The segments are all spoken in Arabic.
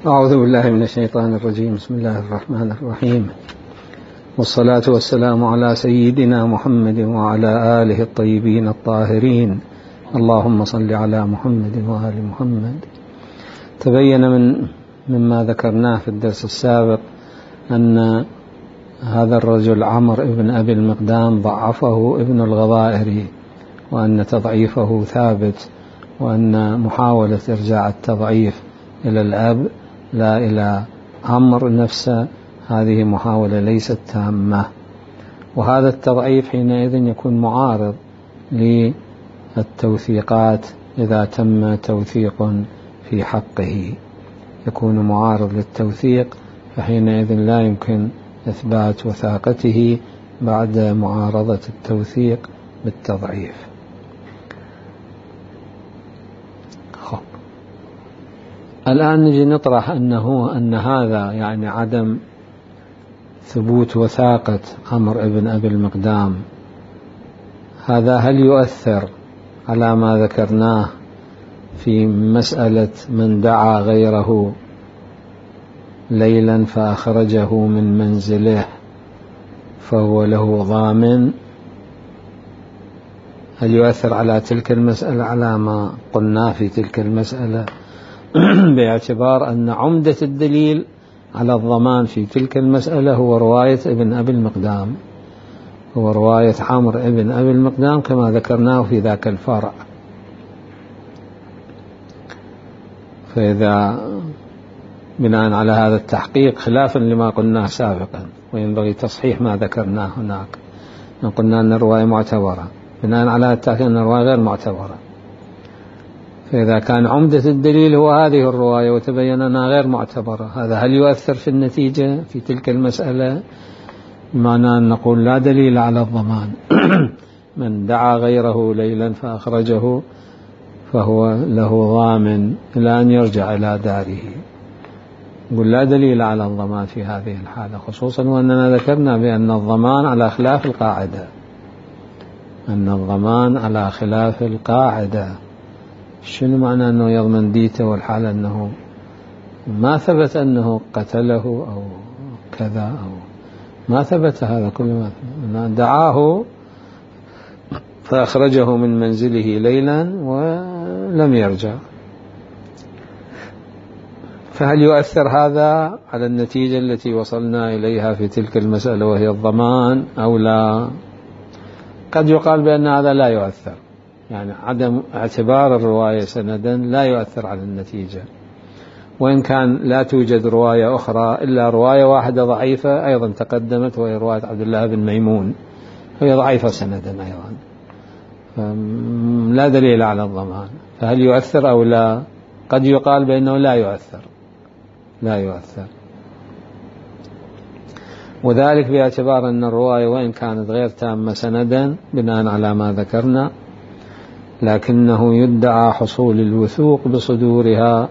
أعوذ بالله من الشيطان الرجيم. بسم الله الرحمن الرحيم، والصلاة والسلام على سيدنا محمد وعلى آله الطيبين الطاهرين. اللهم صل على محمد وآل محمد. تبين مما ذكرناه في الدرس السابق أن هذا الرجل عمرو بن أبي المقدام ضعفه ابن الغضائري، وأن تضعيفه ثابت، وأن محاولة إرجاع التضعيف إلى الأب لا إلى عمرو نفسه هذه محاولة ليست تامة، وهذا التضعيف حينئذ يكون معارض للتوثيقات. إذا تم توثيق في حقه يكون معارض للتوثيق، فحينئذ لا يمكن إثبات وثاقته بعد معارضة التوثيق بالتضعيف. الآن نجي نطرح أن هذا يعني عدم ثبوت وثاقة عمرو بن أبي المقدام، هذا هل يؤثر على ما ذكرناه في مسألة من دعا غيره ليلا فأخرجه من منزله فهو له ضامن؟ هل يؤثر على تلك المسألة على ما قلنا في تلك المسألة، باعتبار أن عمدة الدليل على الضمان في تلك المسألة هو رواية ابن أبي المقدام، هو رواية عمرو ابن أبي المقدام كما ذكرناه في ذاك الفرع. فإذا بناء على هذا التحقيق خلافا لما قلناه سابقا، وينبغي تصحيح ما ذكرناه هناك، قلنا أن الرواية معتبرة، بناء على التحقيق أن الرواية غير معتبرة. فإذا كان عمدة الدليل هو هذه الرواية وتبين أنها غير معتبرة، هذا هل يؤثر في النتيجة في تلك المسألة؟ بمعنى أن نقول لا دليل على الضمان من دعا غيره ليلا فأخرجه فهو له ضامن إلى أن يرجع إلى داره. نقول لا دليل على الضمان في هذه الحالة، خصوصا وأننا ذكرنا بأن الضمان على خلاف القاعدة، أن الضمان على خلاف القاعدة. شنو معنى أنه يضمن ديته والحال أنه ما ثبت أنه قتله أو كذا، أو ما ثبت هذا كل ما دعاه فأخرجه من منزله ليلا ولم يرجع؟ فهل يؤثر هذا على النتيجة التي وصلنا إليها في تلك المسألة وهي الضمان أو لا؟ قد يقال بأن هذا لا يؤثر، يعني عدم اعتبار الرواية سندا لا يؤثر على النتيجة، وإن كان لا توجد رواية أخرى إلا رواية واحدة ضعيفة أيضا تقدمت، وهي رواية عبد الله بن ميمون، هي ضعيفة سندا أيضا، لا دليل على الضمان. فهل يؤثر أو لا؟ قد يقال بأنه لا يؤثر، لا يؤثر، وذلك باعتبار أن الرواية وإن كانت غير تامة سندا بناء على ما ذكرنا، لكنه يدعى حصول الوثوق بصدورها،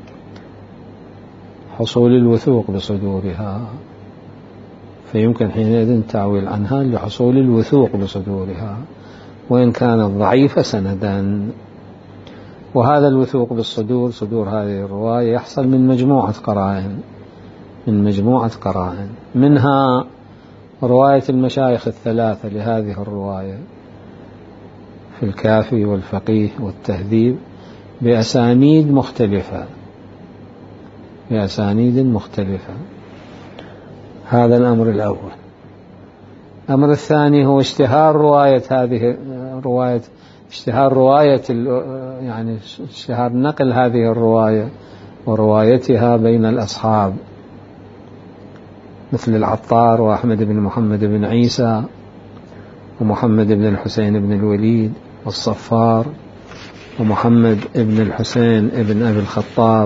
حصول الوثوق بصدورها، فيمكن حينئذ تعويل عنها لحصول الوثوق بصدورها وإن كانت ضعيفة سندا. وهذا الوثوق بالصدور، صدور هذه الرواية، يحصل من مجموعة قرائن، من مجموعة قرائن، منها رواية المشايخ الثلاثة لهذه الرواية في الكافي والفقيه والتهذيب بأسانيد مختلفة، بأسانيد مختلفة. هذا الأمر الأول. الأمر الثاني هو اشتهار رواية هذه الرواية، اشتهار رواية يعني اشتهار نقل هذه الرواية وروايتها بين الأصحاب، مثل العطار وأحمد بن محمد بن عيسى ومحمد بن الحسين بن الوليد والصفار ومحمد بن الحسين بن أبي الخطاب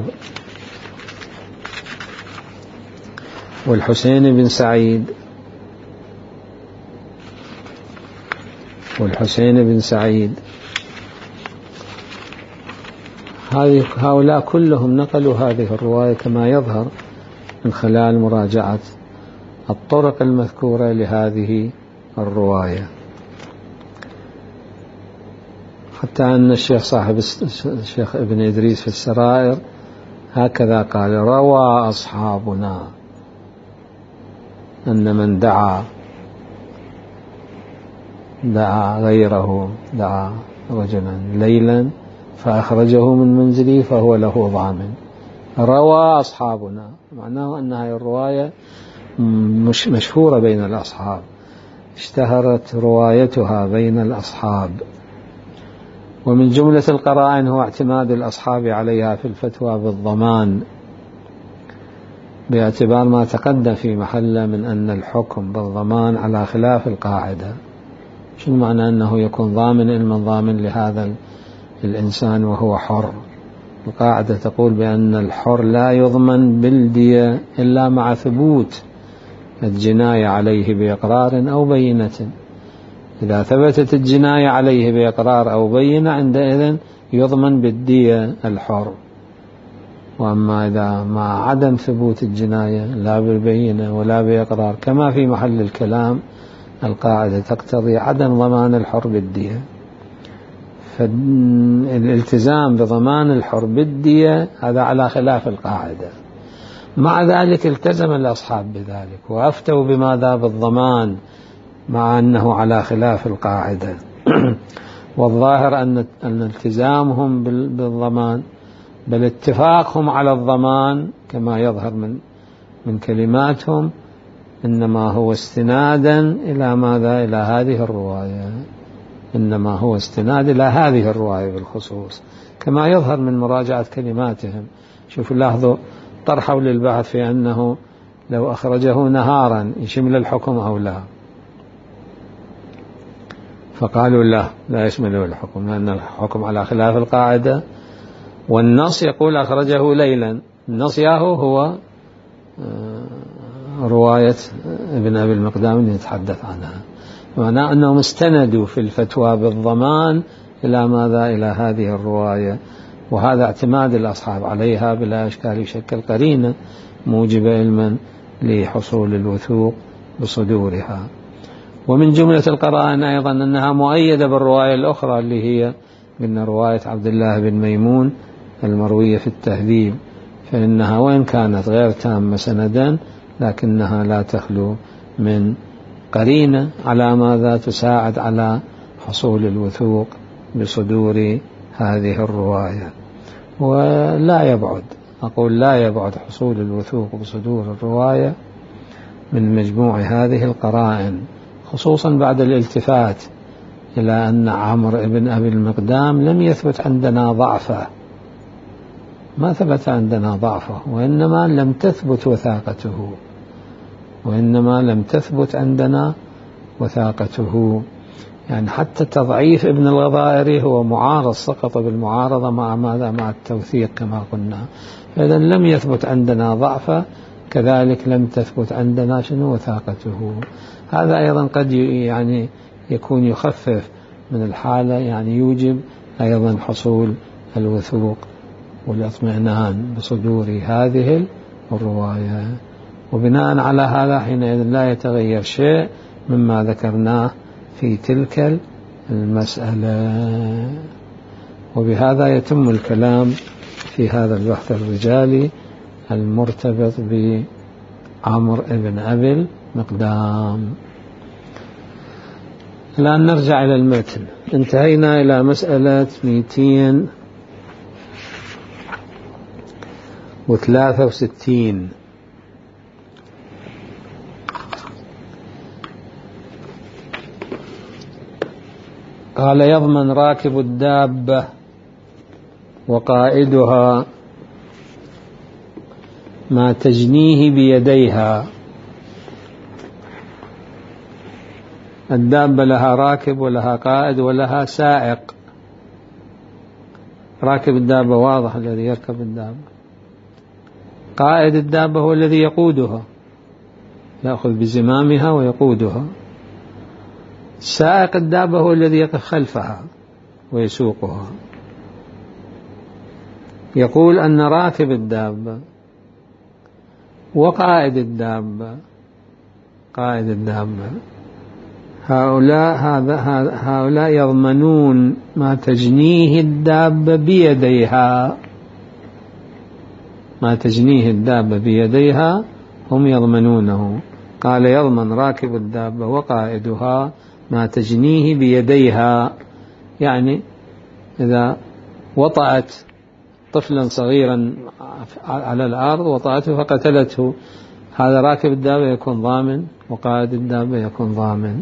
والحسين بن سعيد هؤلاء كلهم نقلوا هذه الرواية كما يظهر من خلال مراجعة الطرق المذكورة لهذه الرواية. حتى أن الشيخ صاحب الشيخ ابن إدريس في السرائر هكذا قال: روى أصحابنا أن من دعا غيره، دعا رجلا ليلا فأخرجه من منزله فهو له ضامن. روى أصحابنا معناه أن هذه الرواية مش مشهورة بين الأصحاب، اشتهرت روايتها بين الأصحاب. ومن جملة القرائن هو اعتماد الأصحاب عليها في الفتوى بالضمان، باعتبار ما تقدم في محله من أن الحكم بالضمان على خلاف القاعدة. شنو معنى أنه يكون ضامن؟ المن ضامن لهذا الإنسان وهو حر. القاعدة تقول بأن الحر لا يضمن بالدية إلا مع ثبوت الجناية عليه بإقرار أو بينة. إذا ثبتت الجناية عليه بإقرار أو بينة عندئذ يضمن بالدية الحر. وأما إذا مع عدم ثبوت الجناية لا بالبينة ولا بإقرار كما في محل الكلام، القاعدة تقتضي عدم ضمان الحر بالدية. فالالتزام بضمان الحر بالدية هذا على خلاف القاعدة. مع ذلك التزم الأصحاب بذلك وأفتوا بماذا؟ بالضمان، مع أنه على خلاف القاعدة. والظاهر أن التزامهم بالضمان بل اتفاقهم على الضمان كما يظهر من كلماتهم إنما هو استنادا إلى ماذا؟ إلى هذه الرواية. إنما هو استناد إلى هذه الرواية بالخصوص كما يظهر من مراجعة كلماتهم. شوفوا لاحظوا طرحوا للبحث في أنه لو أخرجه نهارا يشمل الحكم أو لا، فقالوا لا يشمله الحكم لأن الحكم على خلاف القاعدة. والنص يقول أخرجه ليلا، النص ياهو هو رواية ابن أبي المقدام اللي نتحدث عنها، معناه أنهم استندوا في الفتوى بالضمان إلى ماذا؟ إلى هذه الرواية. وهذا اعتماد الأصحاب عليها بلا إشكال يشكل قرينة موجبة علما لحصول الوثوق بصدورها. ومن جملة القرائن أيضا أنها مؤيدة بالرواية الأخرى اللي هي من رواية عبد الله بن ميمون المروية في التهذيب، فإنها وإن كانت غير تامة سندا لكنها لا تخلو من قرينة على ماذا؟ تساعد على حصول الوثوق بصدور هذه الرواية. ولا يبعد، أقول لا يبعد حصول الوثوق بصدور الرواية من مجموع هذه القرائن، خصوصا بعد الالتفات إلى أن عمرو بن أبي المقدام لم يثبت عندنا ضعفه، ما ثبت عندنا ضعفه، وإنما لم تثبت وثاقته، وإنما لم تثبت عندنا وثاقته. يعني حتى تضعيف ابن الغضائري هو معارض، سقط بالمعارضة مع ماذا؟ مع التوثيق كما قلنا. فإذا لم يثبت عندنا ضعفه كذلك لم تثبت عندنا شنو؟ وثاقته. هذا أيضا قد يعني يكون يخفف من الحالة، يعني يوجب أيضا حصول الوثوق والاطمئنان بصدور هذه الرواية. وبناء على هذا حينئذ لا يتغير شيء مما ذكرناه في تلك المسألة. وبهذا يتم الكلام في هذا البحث الرجالي المرتبط بعمرو بن أبي المقدام. الآن نرجع إلى المتن. انتهينا إلى مسألة 263. قال: يضمن راكب الدابة وقائدها ما تجنيه بيديها. الدابة لها راكب ولها قائد ولها سائق. راكب الدابة واضح الذي يركب الدابة، قائد الدابة هو الذي يقودها، يأخذ بزمامها ويقودها. سائق الدابة هو الذي يقف خلفها ويسوقها. يقول أن راكب الدابة وقائد الدابة، قائد الدابة هؤلاء يضمنون ما تجنيه الدابة بيديها. ما تجنيه الدابة بيديها هم يضمنونه. قال يضمن راكب الدابة وقائدها ما تجنيه بيديها، يعني إذا وطأت طفلا صغيرا على الأرض وطأته فقتلته، هذا راكب الدابة يكون ضامن وقائد الدابة يكون ضامن.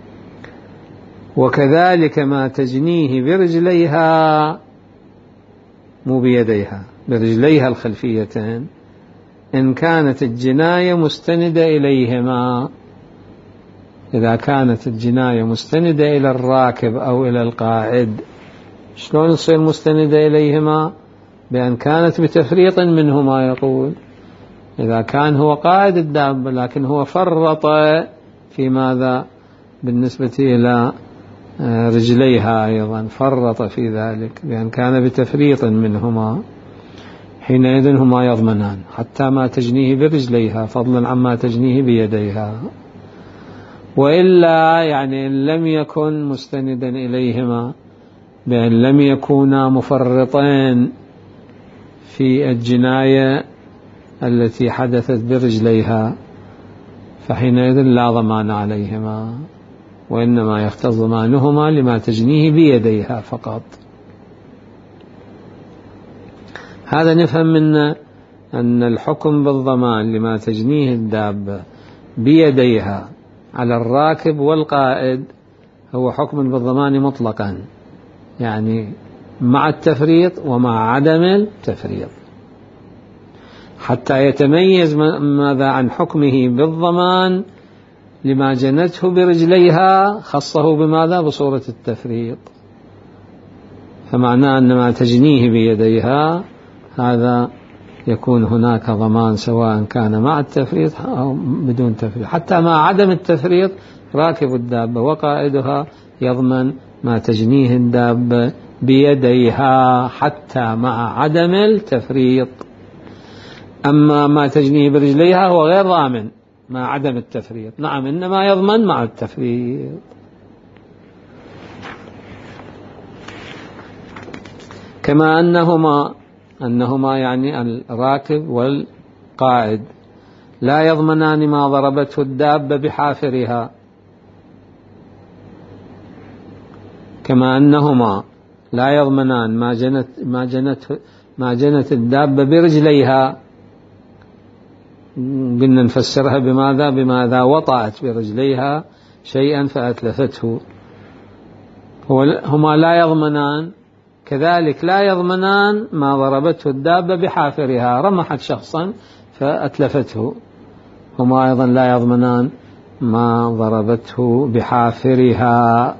وكذلك ما تجنيه برجليها، مو بيديها، برجليها الخلفيتين، إن كانت الجناية مستندة إليهما. إذا كانت الجناية مستندة إلى الراكب أو إلى القائد، شلون تصير مستندة إليهما؟ بأن كانت بتفريط منهما. يقول إذا كان هو قائد الدابة لكن هو فرط في ماذا؟ بالنسبة إلى رجليها أيضا فرط في ذلك، بأن كان بتفريط منهما، حينئذ هما يضمنان حتى ما تجنيه برجليها فضلا عما تجنيه بيديها. وإلا يعني إن لم يكن مستندا إليهما، بأن لم يكونا مفرطين في الجناية التي حدثت برجليها، فحينئذ لا ضمان عليهما، وإنما يختص ضمانهما لما تجنيه بيديها فقط. هذا نفهم منه أن الحكم بالضمان لما تجنيه الدابة بيديها على الراكب والقائد هو حكم بالضمان مطلقا، يعني مع التفريط ومع عدم التفريط، حتى يتميز ماذا عن حكمه بالضمان لما جنته برجليها، خصه بماذا؟ بصورة التفريط. فمعناه أن ما تجنيه بيديها هذا يكون هناك ضمان سواء كان مع التفريط أو بدون تفريط. حتى مع عدم التفريط راكب الدابة وقائدها يضمن ما تجنيه الدابة بيديها حتى مع عدم التفريط. أما ما تجنيه برجليها هو غير ضامن مع عدم التفريط، نعم إنما يضمن مع التفريط. كما أنهما يعني الراكب والقائد لا يضمنان ما ضربته الدابة بحافرها، كما أنهما لا يضمنان ما جنت الدابة برجليها. قلنا نفسرها بماذا وطأت برجليها شيئا فأتلفته. هما لا يضمنان، كذلك لا يضمنان ما ضربته الدابة بحافرها، رمحت شخصا فأتلفته، هما أيضا لا يضمنان ما ضربته بحافرها،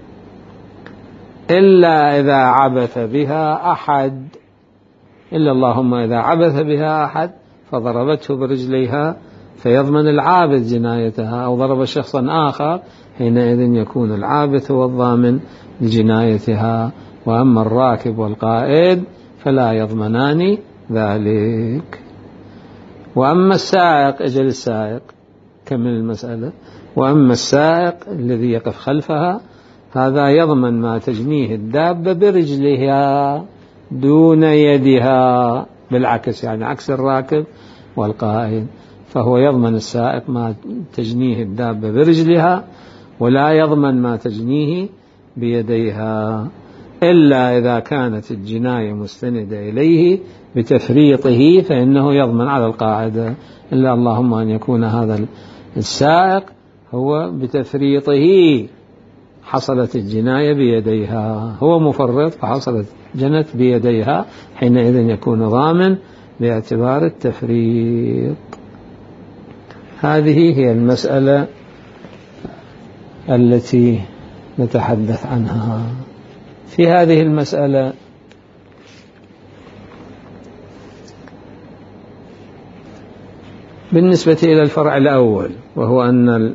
إلا إذا عبث بها أحد، إلا اللهم إذا عبث بها أحد فضربته برجليها فيضمن العابث جنايتها، أو ضرب شخصا آخر حينئذ يكون العابث والضامن لجنايتها. وأما الراكب والقائد فلا يضمنان ذلك. وأما السائق، أجل السائق كمل المسألة، وأما السائق الذي يقف خلفها هذا يضمن ما تجنيه الدابة برجلها دون يدها، بالعكس يعني عكس الراكب والقائد، فهو يضمن السائق ما تجنيه الدابة برجلها ولا يضمن ما تجنيه بيديها، إلا إذا كانت الجناية مستندة إليه بتفريطه فإنه يضمن على القاعدة، إلا اللهم أن يكون هذا السائق هو بتفريطه حصلت الجناية بيديها، هو مفرط فحصلت جنت بيديها، حينئذ يكون ضامن باعتبار التفريط. هذه هي المسألة التي نتحدث عنها. في هذه المسألة بالنسبة إلى الفرع الأول، وهو أن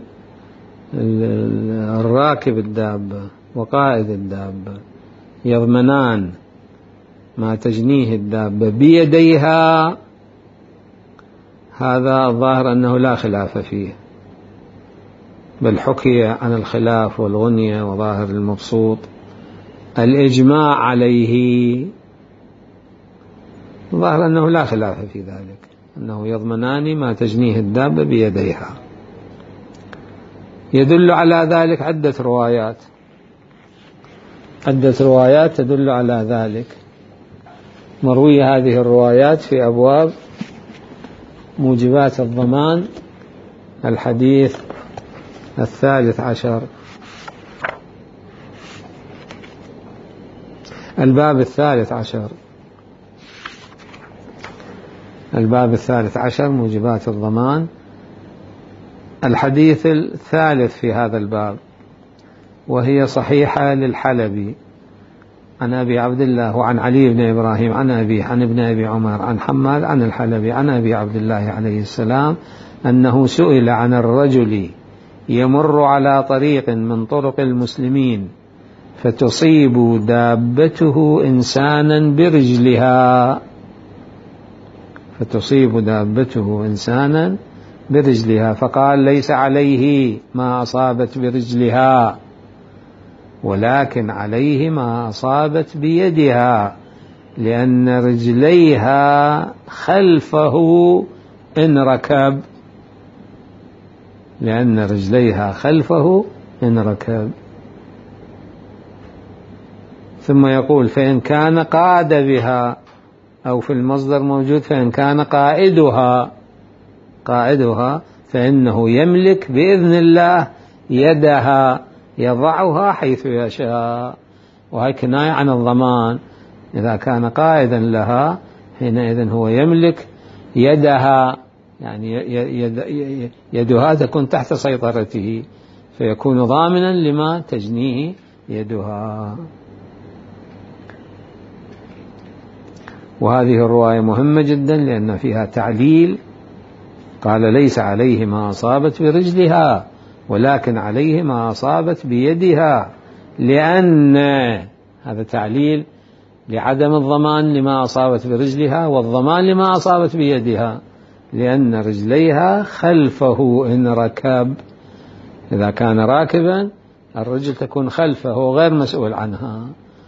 الراكب الدابة وقائد الدابة يضمنان ما تجنيه الدابة بيديها، هذا الظاهر أنه لا خلاف فيه، بل حكي عن الخلاف والغنية وظاهر المبسوط الإجماع عليه. ظاهر أنه لا خلاف في ذلك، أنه يضمنان ما تجنيه الدابة بيديها. يدل على ذلك عدة روايات تدل على ذلك، مروي هذه الروايات في أبواب موجبات الضمان. الحديث 13، الباب 13 موجبات الضمان. الحديث 3 في هذا الباب، وهي صحيحة للحلبي عن أبي عبد الله وعن علي بن إبراهيم عن أبيه عن ابن أبي عمر عن حماد عن الحلبي عن أبي عبد الله عليه السلام أنه سئل عن الرجل يمر على طريق من طرق المسلمين فتصيب دابته إنسانا برجلها فقال ليس عليه ما أصابت برجلها ولكن عليه ما أصابت بيدها لأن رجليها خلفه إن ركب. ثم يقول فإن كان قاد بها، أو في المصدر موجود فإن كان قائدها فإنه يملك بإذن الله يدها يضعها حيث يشاء. وهي كناية عن الضمان، إذا كان قائدا لها حينئذ هو يملك يدها، يعني يدها تكون تحت سيطرته فيكون ضامنا لما تجنيه يدها. وهذه الرواية مهمة جدا لأن فيها تعليل، قال ليس عليه ما أصابت برجلها ولكن عليه ما أصابت بيدها، لأن هذا تعليل لعدم الضمان لما أصابت برجلها والضمان لما أصابت بيدها، لأن رجليها خلفه إن ركب. إذا كان راكبا الرجل تكون خلفه، هو غير مسؤول عنها،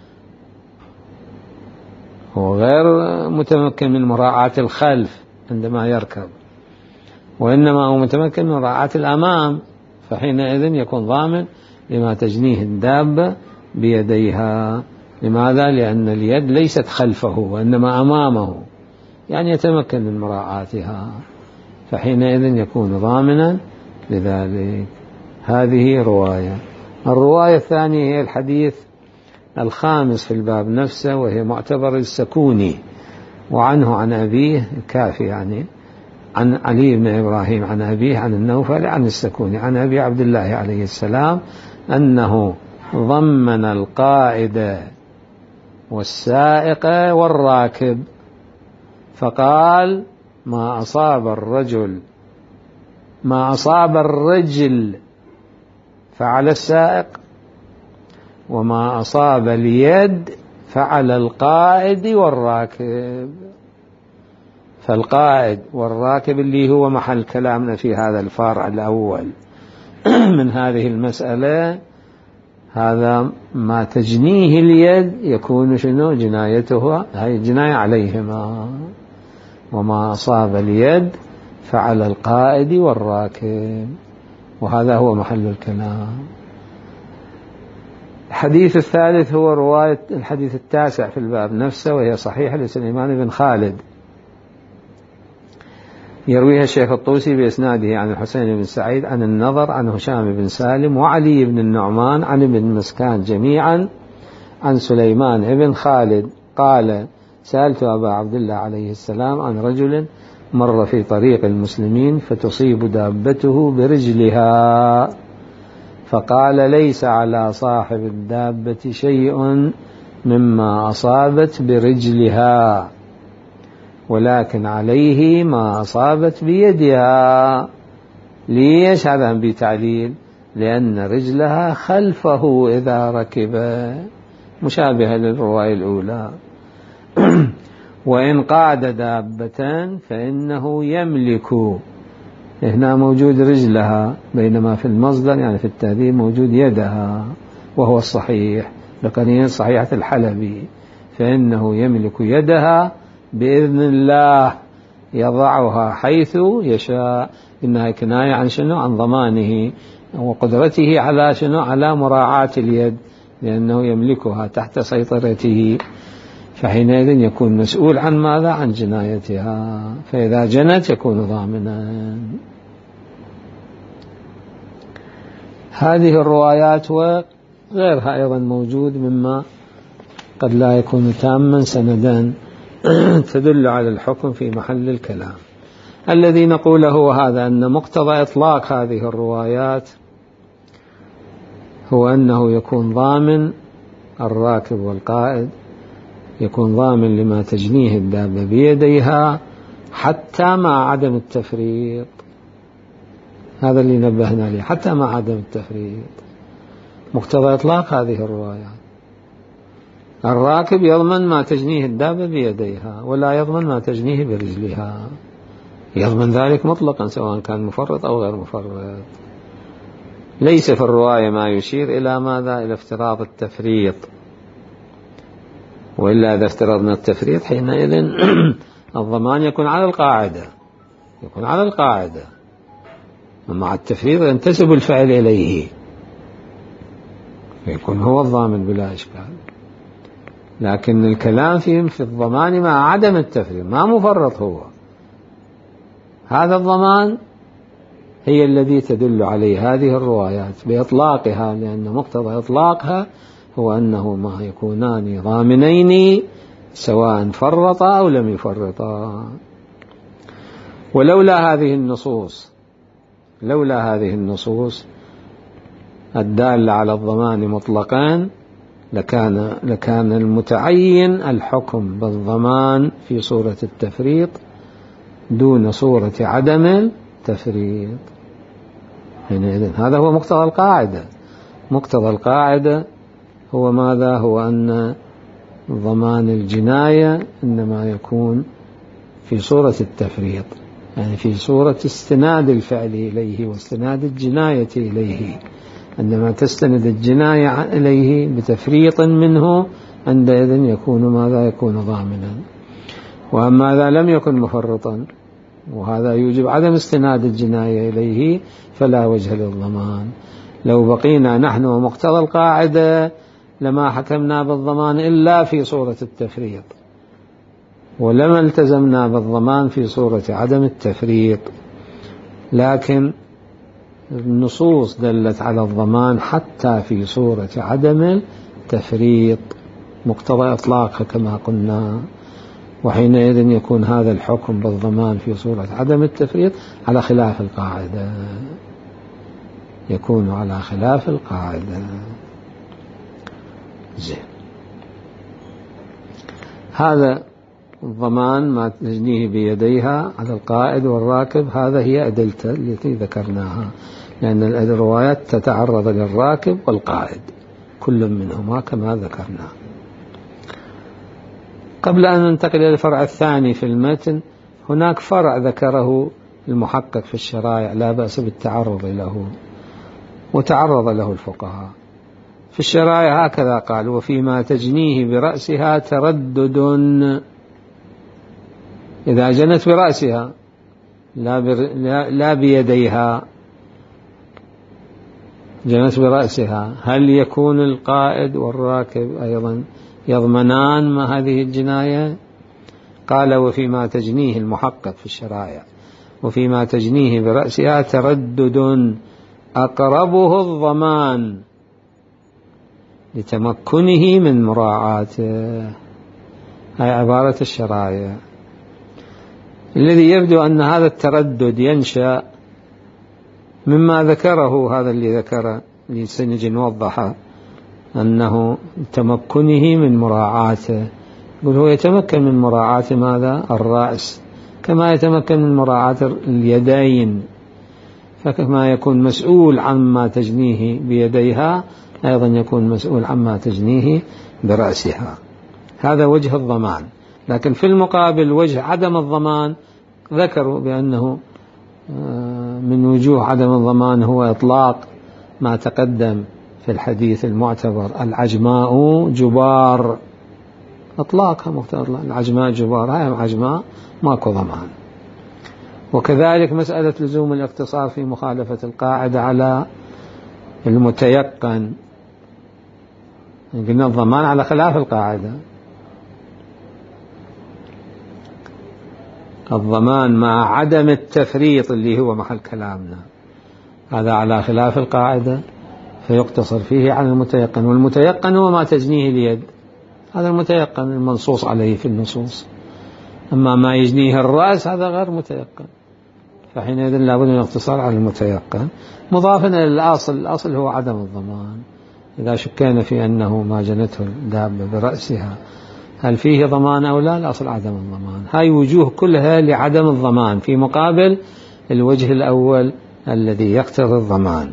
هو غير متمكن من مراعاة الخلف عندما يركب، وإنما هو متمكن من مراعاة الأمام، فحينئذ يكون ضامن لما تجنيه الدابة بيديها. لماذا؟ لأن اليد ليست خلفه وإنما أمامه، يعني يتمكن من مراعاتها، فحينئذ يكون ضامنا لذلك. هذه رواية. الرواية الثانية هي الحديث 5 في الباب نفسه، وهي معتبر السكوني، وعنه عن أبيه الكافي يعني عن علي بن إبراهيم عن أبيه عن النوفل عن السكوني عن أبي عبد الله عليه السلام أنه ضمن القائد والسائق والراكب، فقال ما أصاب الرجل فعلى السائق، وما أصاب اليد فعلى القائد والراكب. فالقائد والراكب اللي هو محل كلامنا في هذا الفرع الأول من هذه المسألة، هذا ما تجنيه اليد يكون شنو؟ جنايتها، هاي الجناية عليهما. وما أصاب اليد فعلى القائد والراكب، وهذا هو محل الكلام. الحديث الثالث هو رواية الحديث 9 في الباب نفسه، وهي صحيحة لسليمان بن خالد، يرويها الشيخ الطوسي بإسناده عن الحسين بن سعيد عن النضر عن هشام بن سالم وعلي بن النعمان عن ابن مسكان جميعا عن سليمان بن خالد قال سألت أبا عبد الله عليه السلام عن رجل مر في طريق المسلمين فتصيب دابته برجلها، فقال ليس على صاحب الدابة شيء مما أصابت برجلها ولكن عليه ما أصابت بيدها. ليش؟ هذا بتعليل، لأن رجلها خلفه إذا ركب، مشابهة للرواية الأولى. وإن قاد دابة فإنه يملك، هنا موجود رجلها، بينما في المصدر يعني في التهذيب موجود يدها، وهو الصحيح لقرينة صحيحة الحلبي، فإنه يملك يدها بإذن الله يضعها حيث يشاء. إنها كناية عن شنو؟ عن ضمانه وقدرته على شنو؟ على مراعاة اليد، لأنه يملكها تحت سيطرته، فحينئذ يكون مسؤول عن ماذا؟ عن جنايتها. فإذا جنت يكون ضامنا. هذه الروايات وغيرها أيضا موجود مما قد لا يكون تاما سندا تدل على الحكم في محل الكلام. الذي نقوله هو هذا، أن مقتضى إطلاق هذه الروايات هو أنه يكون ضامن الراكب والقائد، يكون ضامن لما تجنيه الدابة بيديها حتى مع عدم التفريط. هذا اللي نبهنا عليه، حتى مع عدم التفريط. مقتضى إطلاق هذه الروايات الراكب يضمن ما تجنيه الدابة بيديها ولا يضمن ما تجنيه برجلها، يضمن ذلك مطلقا سواء كان مفرط أو غير مفرط. ليس في الرواية ما يشير إلى ماذا؟ إلى افتراض التفريط، وإلا إذا افترضنا التفريط حينئذ الضمان يكون على القاعدة، يكون على القاعدة، ومع التفريط ينتسب الفعل إليه، يكون هو الضامن بلا إشكال. لكن الكلام في الضمان مع عدم التفريط، ما مفرط هو. هذا الضمان هي الذي تدل عليه هذه الروايات بإطلاقها، لأن مقتضى إطلاقها هو أنه ما يكونان ضامنين سواء فرطا أو لم يفرطا. ولولا هذه النصوص الدالة على الضمان مطلقا لكان المتعين الحكم بالضمان في صورة التفريط دون صورة عدم التفريط. هذا هو مقتضى القاعدة. مقتضى القاعدة هو ماذا؟ هو أن ضمان الجناية إنما يكون في صورة التفريط، يعني في صورة استناد الفعل إليه واستناد الجناية إليه. عندما تستند الجناية إليه بتفريط منه عندئذ يكون ماذا؟ يكون ضامنا. وأما إذا لم يكن مفرطا وهذا يوجب عدم استناد الجناية إليه فلا وجه للضمان. لو بقينا نحن ومقتضى القاعدة لما حكمنا بالضمان إلا في صورة التفريط، ولما التزمنا بالضمان في صورة عدم التفريط. لكن النصوص دلت على الضمان حتى في صورة عدم التفريط، مقتضى إطلاقها كما قلنا، وحينئذ يكون هذا الحكم بالضمان في صورة عدم التفريط على خلاف القاعدة، يكون على خلاف القاعدة. زين، هذا الضمان ما تجنيه بيديها على القائد والراكب، هذا هي أدلته التي ذكرناها، لأن الروايات تتعرض للراكب والقائد كل منهما كما ذكرنا. قبل أن ننتقل إلى الفرع الثاني في المتن، هناك فرع ذكره المحقق في الشرائع لا بأس بالتعرض له، وتعرض له الفقهاء في الشرائع هكذا قال: وفيما تجنيه برأسها تردد. إذا جنت برأسها لا بيديها، جنت برأسها، هل يكون القائد والراكب أيضا يضمنان ما هذه الجناية؟ قال: وفيما تجنيه المحقق في الشرائع وفيما تجنيه برأسها تردد أقربه الضمان لتمكنه من مراعاته. هاي عبارة الشرائع. الذي يبدو أن هذا التردد ينشأ مما ذكره هذا اللي ذكر اللي سنجي نوضحه، أنه تمكنه من مراعاته. يقول هو يتمكن من مراعاة ماذا؟ الرأس، كما يتمكن من مراعاة اليدين، فكما يكون مسؤول عما تجنيه بيديها أيضا يكون مسؤول عما تجنيه برأسها. هذا وجه الضمان. لكن في المقابل وجه عدم الضمان ذكروا بأنه من وجوه عدم الضمان هو إطلاق ما تقدم في الحديث المعتبر: العجماء جبار. إطلاقها مقتضى العجماء جبار، هاي العجماء ماكو ضمان. وكذلك مسألة لزوم الاقتصار في مخالفة القاعدة على المتيقن، قلنا الضمان على خلاف القاعدة، الضمان مع عدم التفريط اللي هو محل كلامنا، هذا على خلاف القاعدة فيقتصر فيه على المتيقن، والمتيقن هو ما تجنيه اليد، هذا المتيقن المنصوص عليه في النصوص، أما ما يجنيه الرأس هذا غير متيقن، فحينئذ لابد من الاقتصار على المتيقن. مضافا إلى الأصل هو عدم الضمان. إذا شكينا في أنه ما جنته الدابة برأسها هل فيه ضمان أو لا، الأصل عدم الضمان. هاي وجوه كلها لعدم الضمان في مقابل الوجه الأول الذي يقتضي الضمان.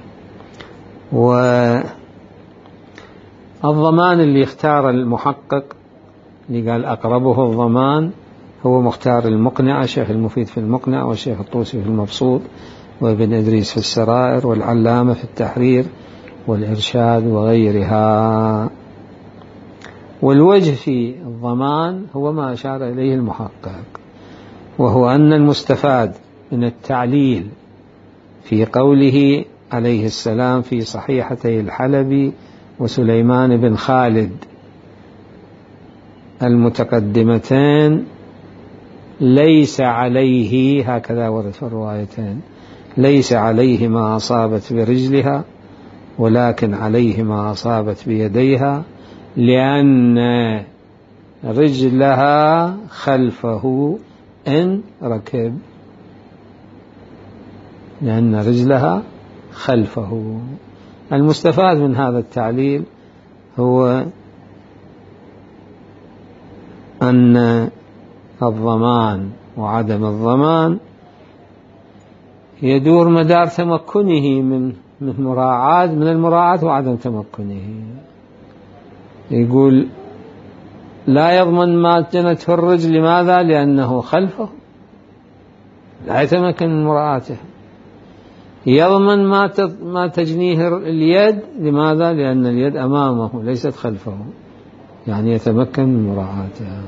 والضمان اللي اختار المحقق اللي قال أقربه الضمان هو مختار المقنع، الشيخ المفيد في المقنع، والشيخ الطوسي في المبسوط، وابن إدريس في السرائر، والعلامة في التحرير والإرشاد وغيرها. والوجه في الضمان هو ما أشار إليه المحقق، وهو أن المستفاد من التعليل في قوله عليه السلام في صحيحتي الحلبي وسليمان بن خالد المتقدمتين ليس عليه، هكذا ورد في الروايتين، ليس عليه ما أصابت برجلها ولكن عليه ما أصابت بيديها، لأن رجلها خلفه إن ركب، لأن رجلها خلفه. المستفاد من هذا التعليل هو أن الضمان وعدم الضمان يدور مدار تمكنه من المراعاة وعدم تمكنه. يقول لا يضمن ما جنته الرجل، لماذا؟ لأنه خلفه لا يتمكن من مراعاته. يضمن ما تجنيه اليد، لماذا؟ لأن اليد أمامه ليست خلفه، يعني يتمكن من مراعاتها.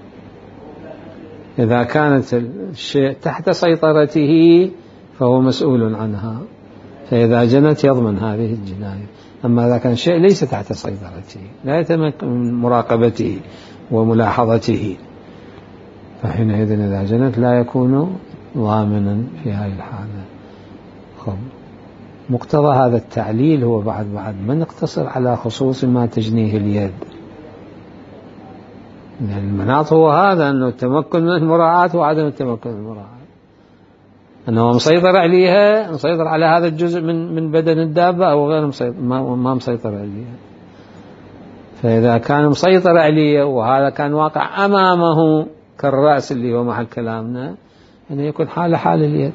إذا كانت الشيء تحت سيطرته فهو مسؤول عنها، فإذا جنت يضمن هذه الجناية. أما إذا كان شيء ليس تحت سيطرته لا يتمكن من مراقبته وملاحظته، فحينئذ إذا جنت لا يكون ضامنا في هذه الحالة. مقتضى هذا التعليل هو بعد ما نقتصر على خصوص ما تجنيه اليد، يعني المناط هو هذا، أنه التمكن من المراعاة وعدم التمكن من المراعاة، أنه مسيطر عليها، مسيطر على هذا الجزء من بدن الدابة أو غير مسيطر، ما مسيطر عليها. فإذا كان مسيطر عليه وهذا كان واقع أمامه كالرأس اللي هو محل كلامنا، يعني يكون حال اليد،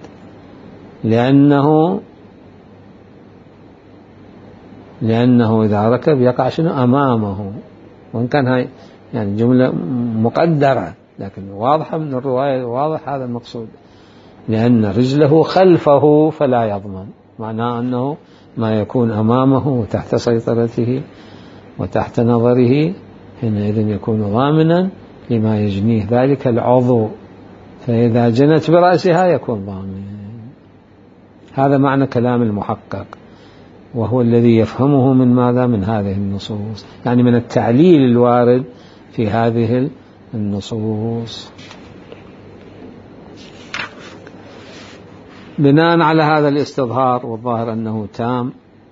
لأنه إذا ركب يقع شنو أمامه، وإن كان هاي يعني جملة مقدرة لكن واضحة من الرواية، واضح هذا المقصود، لأن رجله خلفه فلا يضمن، معناه أنه ما يكون أمامه وتحت سيطرته وتحت نظره حينئذ يكون ضامنا لما يجنيه ذلك العضو، فإذا جنت برأسها يكون ضامن. هذا معنى كلام المحقق، وهو الذي يفهمه من ماذا؟ من هذه النصوص، يعني من التعليل الوارد في هذه النصوص. بناء على هذا الاستظهار والظاهر أنه تام،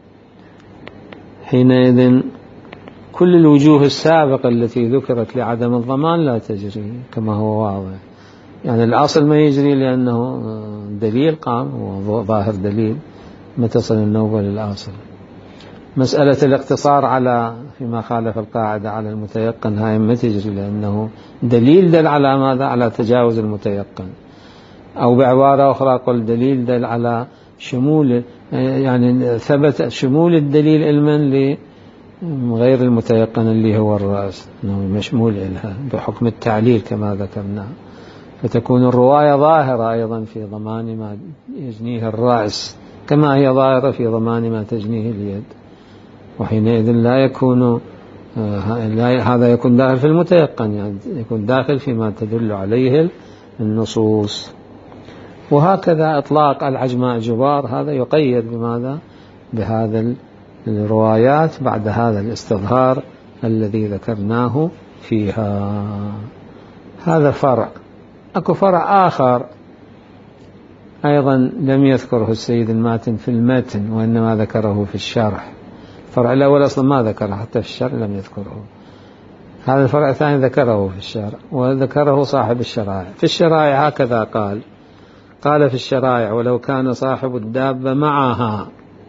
حينئذ كل الوجوه السابقة التي ذكرت لعدم الضمان لا تجري كما هو واضح، يعني الأصل ما يجري لأنه دليل قام، هو ظاهر دليل ما تصل النوبة للأصل. مسألة الاقتصار على فيما خالف القاعدة على المتيقن هاي ما تجري، لأنه دليل دل على ماذا؟ على تجاوز المتيقن، أو بعبارة أخرى قل دليل دل على شمول، يعني ثبت شمول الدليل علما لغير المتيقن اللي هو الرأس، أنه مشمول إلها بحكم التعليل كما ذكرنا، فتكون الرواية ظاهرة أيضا في ضمان ما يجنيه الرأس كما هي ظاهرة في ضمان ما تجنيه اليد، وحينئذ لا يكون هذا يكون داخل في المتيقن، يعني يكون داخل فيما تدل عليه النصوص. وهكذا إطلاق العجماء جبار هذا يقيد بماذا؟ بهذا الروايات بعد هذا الاستظهار الذي ذكرناه فيها. هذا فرع. أكو فرع آخر أيضا لم يذكره السيد الماتن في المتن وإنما ذكره في الشرح. الفرع الأول أصلا ما ذكره، حتى في الشرح لم يذكره. هذا الفرع الثاني ذكره في الشرح وذكره صاحب الشرائع. في الشرائع هكذا قال في الشرائع: ولو كان صاحب الدابة معها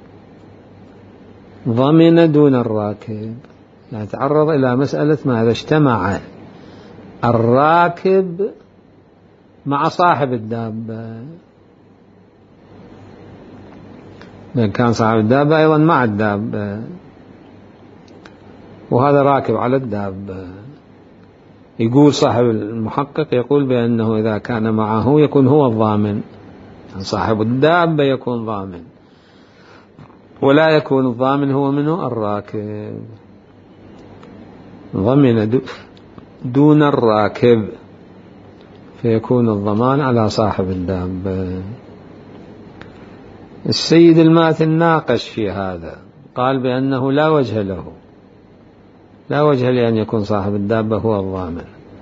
ضمن دون الراكب. يعني تعرض إلى مسألة ماذا؟ اجتمع الراكب مع صاحب الدابة، كان صاحب الدابة أيضا مع الدابة، وهذا راكب على الدابة. يقول صاحب المحقق يقول بأنه إذا كان معه يكون هو الضامن، يعني صاحب الدابة يكون ضامن، ولا يكون الضامن هو منه الراكب. ضمن دون الراكب فيكون الضمان على صاحب الدابة. السيد الماتن ناقش في هذا، قال بأنه لا وجه له، لا وجه لأن يكون صاحب الدابة هو الضامن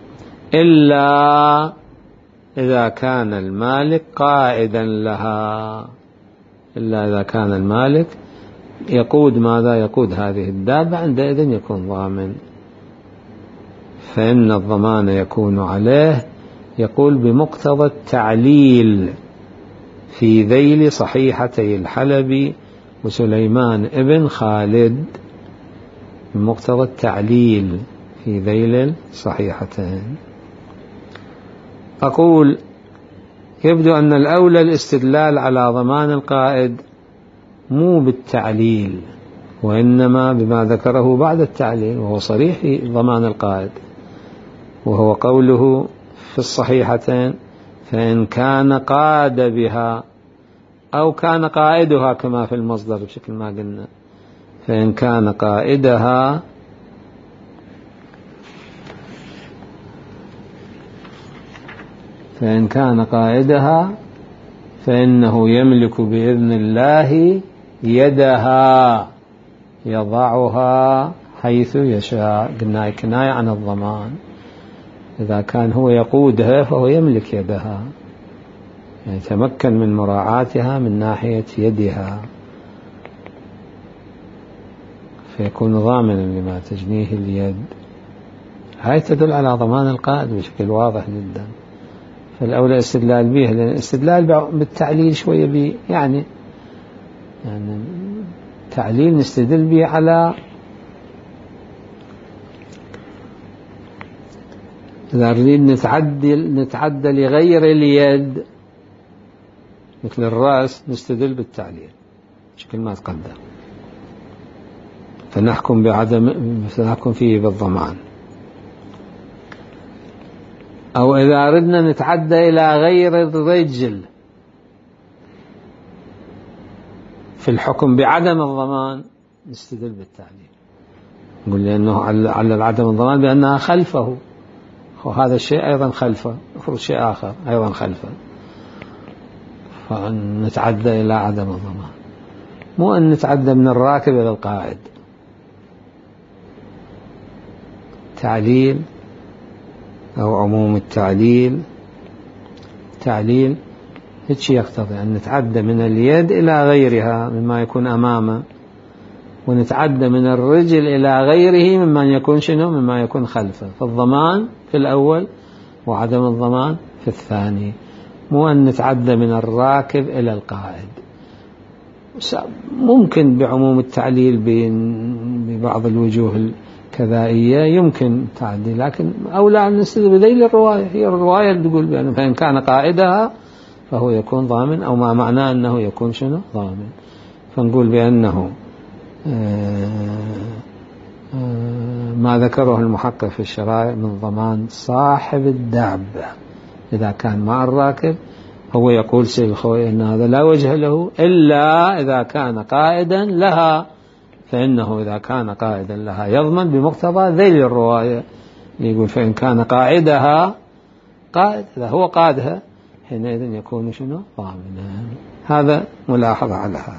إلا إذا كان المالك قائدا لها، إلا إذا كان المالك يقود ماذا؟ يقود هذه الدابة، عندئذ يكون ضامن، فإن الضمان يكون عليه. يقول بمقتضى التعليل في ذيل صحيحتي الحلبي وسليمان ابن خالد، بمقتضى التعليل في ذيل صحيحتين. أقول يبدو أن الأولى الاستدلال على ضمان القائد مو بالتعليل وإنما بما ذكره بعد التعليل، وهو صريح في ضمان القائد، وهو قوله في الصحيحتين: فإن كان قاد بها أو كان قائدها، كما في المصدر بشكل ما قلنا. فإن كان قائدها فإنه يملك بإذن الله يدها يضعها حيث يشاء. قلنا كناية عن الضمان، إذا كان هو يقودها فهو يملك يدها، يعني يتمكن من مراعاتها من ناحية يدها، فيكون ضامنا لما تجنيه اليد. هاي تدل على ضمان القائد بشكل واضح جدا. فالأولى استدلال به، لأن الاستدلال بالتعليل شوية يعني تعليل نستدل به على إذا نريد نتعدى لغير اليد مثل الرأس نستدل بالتعليل بشكل ما تقدم، فنحكم فيه بالضمان. أو إذا أردنا نتعدى إلى غير الرجل في الحكم بعدم الضمان نستدل بالتعليل، نقول لأنه على عدم الضمان بأنها خلفه، وهذا الشيء أيضا خلفه، أفرض شيء آخر أيضا خلفه، فنتعدى إلى عدم الضمان، مو أن نتعدى من الراكب إلى القائد. تعليل أو عموم التعليل هيك يقتضي أن نتعدى من اليد إلى غيرها مما يكون أمامه، ونتعدى من الرجل إلى غيره مما يكون مما يكون خلفه، فالضمان في الأول وعدم الضمان في الثاني، مو أن نتعدى من الراكب إلى القائد. ممكن بعموم التعليل ببعض الوجوه الكذائية يمكن تعدي، لكن أولى أن نستدل بذيل الرواية، هي الرواية اللي تقول بأنه فإن كان قائدها فهو يكون ضامن، أو ما معناه أنه يكون ضامن. فنقول بأنه ما ذكره المحقق في الشرائع من ضمان صاحب الدابة إذا كان مع الراكب، هو يقول سيد الخوي أن هذا لا وجه له إلا إذا كان قائدا لها، فإنه إذا كان قائدا لها يضمن بمقتضى ذيل الرواية. يقول فإن كان قاعدها قائد، إذا هو قادها حينئذ يكون شنو؟ ضامنا. هذا ملاحظة على هذا.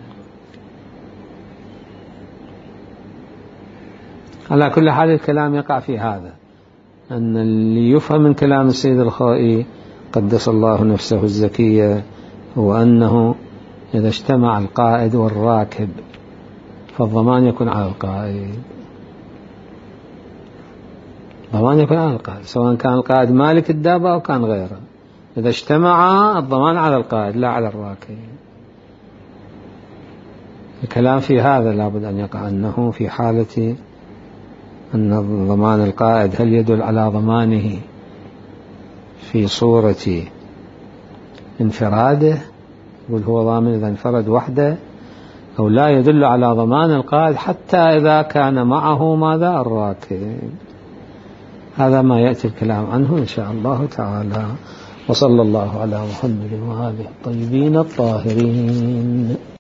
على كل حال الكلام يقع في هذا، أن اللي يفهم من كلام السيد الخوئي قدس الله نفسه الزكية هو أنه إذا اجتمع القائد والراكب فالضمان يكون على القائد، الضمان يكون على القائد سواء كان القائد مالك الدابة أو كان غيره. إذا اجتمع الضمان على القائد لا على الراكب. الكلام في هذا لابد أن يقع، أنه في حالة أن ضمان القائد هل يدل على ضمانه في صورة انفراده، يقول هو ضامن إذا انفرد وحده، أو لا يدل على ضمان القائد حتى إذا كان معه ماذا؟ الراكب. هذا ما يأتي الكلام عنه إن شاء الله تعالى. وصلى الله على محمد وآله الطيبين الطاهرين.